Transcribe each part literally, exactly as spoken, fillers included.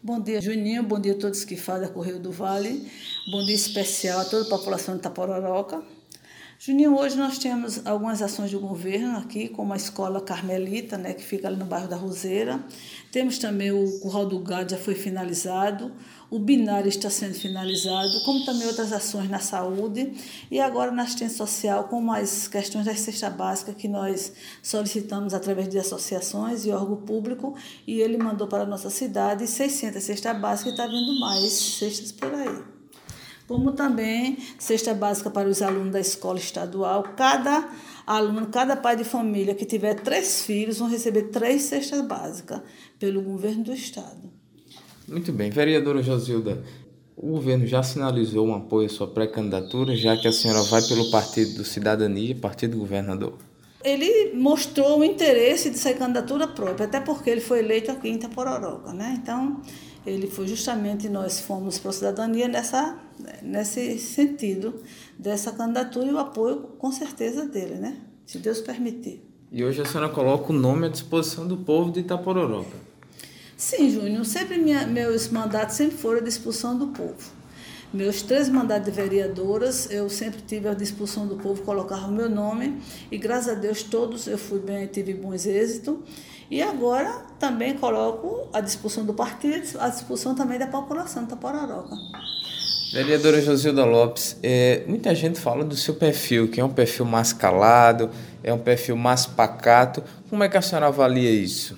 Bom dia, Juninho. Bom dia a todos que fazem a Correio do Vale. Bom dia especial a toda a população de Itapororoca. Juninho, hoje nós temos algumas ações do governo aqui, como a Escola Carmelita, né, que fica ali no bairro da Roseira. Temos também o Curral do Gado, já foi finalizado. O binário está sendo finalizado, como também outras ações na saúde. E agora na assistência social, como as questões da cesta básica que nós solicitamos através de associações e órgão público. E ele mandou para a nossa cidade seiscentas cestas básicas e está vindo mais cestas por aí. Como também cesta básica para os alunos da escola estadual. Cada aluno, cada pai de família que tiver três filhos vão receber três cestas básicas pelo governo do estado. Muito bem. Vereadora Josilda, o governo já sinalizou um apoio à sua pré-candidatura, já que a senhora vai pelo Partido do Cidadania, Partido Governador? Ele mostrou o interesse de ser candidatura própria, até porque ele foi eleito aqui em Itapororoca, né? Então, ele foi justamente, nós fomos para a cidadania nessa, nesse sentido dessa candidatura e o apoio, com certeza, dele, né? Se Deus permitir. E hoje a senhora coloca o nome à disposição do povo de Itapororoca. Sim, Júnior, sempre minha, meus mandatos sempre foram à disposição do povo. Meus três mandatos de vereadoras, eu sempre tive à disposição do povo, colocava o meu nome e, graças a Deus, todos eu fui bem, tive bons êxitos. E agora também coloco à disposição do partido, à disposição também da população de Itapororoca. Vereadora Josilda Lopes, é, muita gente fala do seu perfil, que é um perfil mais calado, é um perfil mais pacato. Como é que a senhora avalia isso?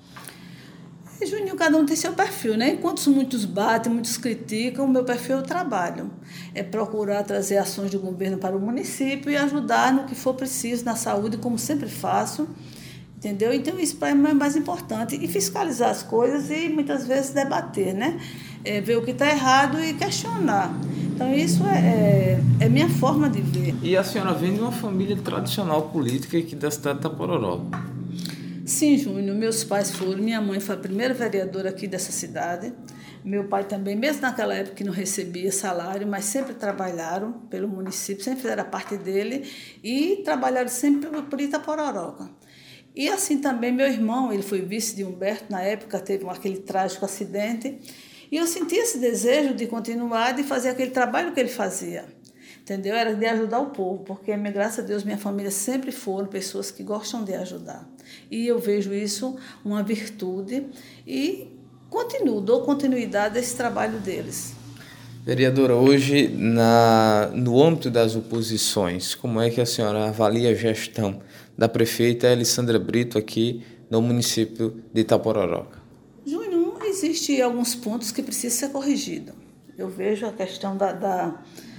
Juninho, cada um tem seu perfil, né? Enquanto muitos batem, muitos criticam, o meu perfil é o trabalho. É procurar trazer ações do governo para o município e ajudar no que for preciso na saúde, como sempre faço, entendeu? Então, isso para mim é mais importante. E fiscalizar as coisas e, muitas vezes, debater, né? É, ver o que está errado e questionar. Então, isso é, é, é minha forma de ver. E a senhora vem de uma família tradicional política aqui da cidade de Itapororoca? Sim, Júnior, meus pais foram, minha mãe foi a primeira vereadora aqui dessa cidade, meu pai também, mesmo naquela época que não recebia salário, mas sempre trabalharam pelo município, sempre fizeram a parte dele e trabalharam sempre por Itapororoca. E assim também meu irmão, ele foi vice de Humberto, na época teve aquele trágico acidente, e eu senti esse desejo de continuar, de fazer aquele trabalho que ele fazia. Entendeu? Era de ajudar o povo, porque, graças a Deus, minha família sempre foram pessoas que gostam de ajudar. E eu vejo isso uma virtude e continuo, dou continuidade a esse trabalho deles. Vereadora, hoje, na, no âmbito das oposições, como é que a senhora avalia a gestão da prefeita Elisandra Brito aqui no município de Itapororoca? Júnior, existem alguns pontos que precisam ser corrigidos. Eu vejo a questão da... da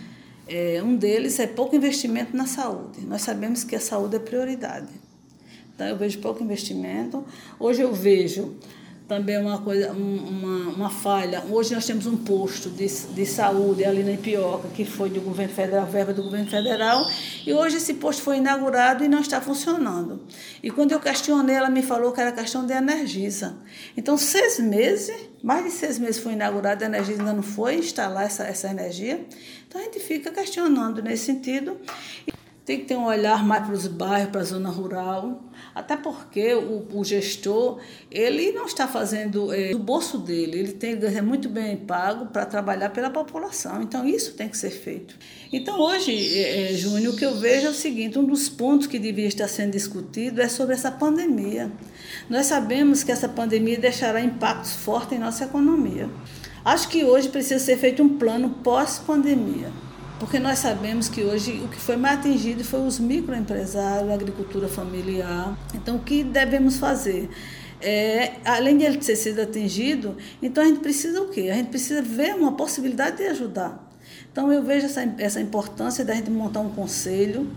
É, um deles é pouco investimento na saúde. Nós sabemos que a saúde é prioridade. Então, eu vejo pouco investimento. Hoje eu vejo também uma, coisa, uma, uma falha. Hoje nós temos um posto de, de saúde ali na Ipioca, que foi do governo federal, verba do governo federal, e hoje esse posto foi inaugurado e não está funcionando. E quando eu questionei, ela me falou que era questão de Energisa. Então, seis meses, mais de seis meses foi inaugurado, a Energisa ainda não foi instalar essa, essa energia. Então, a gente fica questionando nesse sentido. Tem que ter um olhar mais para os bairros, para a zona rural, até porque o, o gestor, ele não está fazendo é, do bolso dele, ele tem é muito bem pago para trabalhar pela população, então isso tem que ser feito. Então hoje, é, Júnior, o que eu vejo é o seguinte, um dos pontos que devia estar sendo discutido é sobre essa pandemia. Nós sabemos que essa pandemia deixará impactos fortes em nossa economia. Acho que hoje precisa ser feito um plano pós-pandemia. Porque nós sabemos que hoje o que foi mais atingido foi os microempresários, a agricultura familiar. Então, o que devemos fazer? É, além de ele ter sido atingido, então a gente precisa o quê? A gente precisa ver uma possibilidade de ajudar. Então, eu vejo essa, essa importância da gente montar um conselho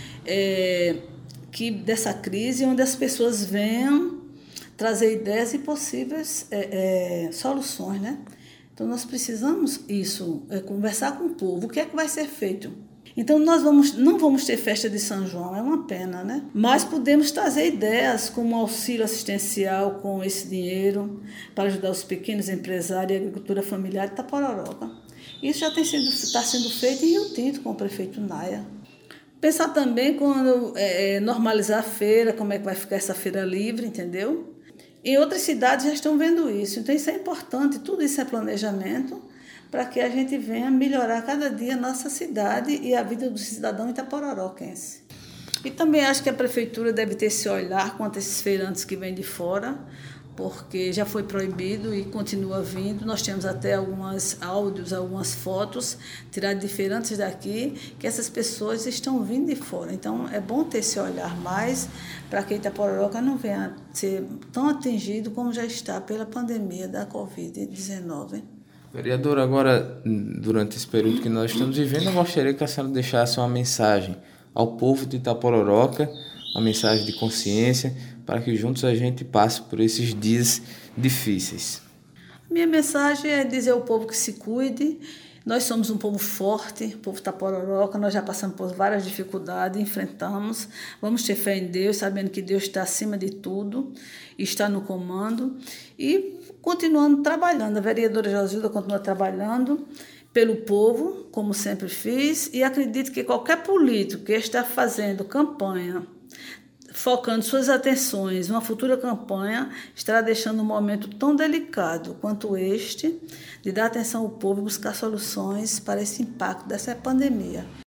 é, que, dessa crise, onde as pessoas venham trazer ideias e possíveis é, é, soluções, né? Então, nós precisamos isso, é, conversar com o povo, o que é que vai ser feito. Então, nós vamos, não vamos ter festa de São João, é uma pena, né? Mas podemos trazer ideias como auxílio assistencial com esse dinheiro para ajudar os pequenos empresários e a agricultura familiar de Itapororoca. Isso já tem sido, está sendo feito em Rio Tinto com o prefeito Naia. Pensar também quando é, normalizar a feira, como é que vai ficar essa feira livre, entendeu? Em outras cidades já estão vendo isso. Então, isso é importante, tudo isso é planejamento para que a gente venha melhorar cada dia a nossa cidade e a vida do cidadão itapororoquense. E também acho que a prefeitura deve ter esse olhar quanto a esses feirantes que vêm de fora, porque já foi proibido e continua vindo. Nós temos até alguns áudios, algumas fotos tiradas de feirantes daqui, que essas pessoas estão vindo de fora. Então, é bom ter esse olhar mais para que Itapororoca não venha ser tão atingido como já está pela pandemia da covid dezenove. Vereadora, agora, durante esse período que nós estamos vivendo, eu gostaria que a senhora deixasse uma mensagem ao povo de Itapororoca, uma mensagem de consciência, para que juntos a gente passe por esses dias difíceis. Minha mensagem é dizer ao povo que se cuide. Nós somos um povo forte, o povo Itapororoca, nós já passamos por várias dificuldades, enfrentamos. Vamos ter fé em Deus, sabendo que Deus está acima de tudo, está no comando e continuando trabalhando. A vereadora Josilda continua trabalhando pelo povo, como sempre fiz, e acredito que qualquer político que está fazendo campanha, focando suas atenções, uma futura campanha, estará deixando um momento tão delicado quanto este, de dar atenção ao povo e buscar soluções para esse impacto dessa pandemia.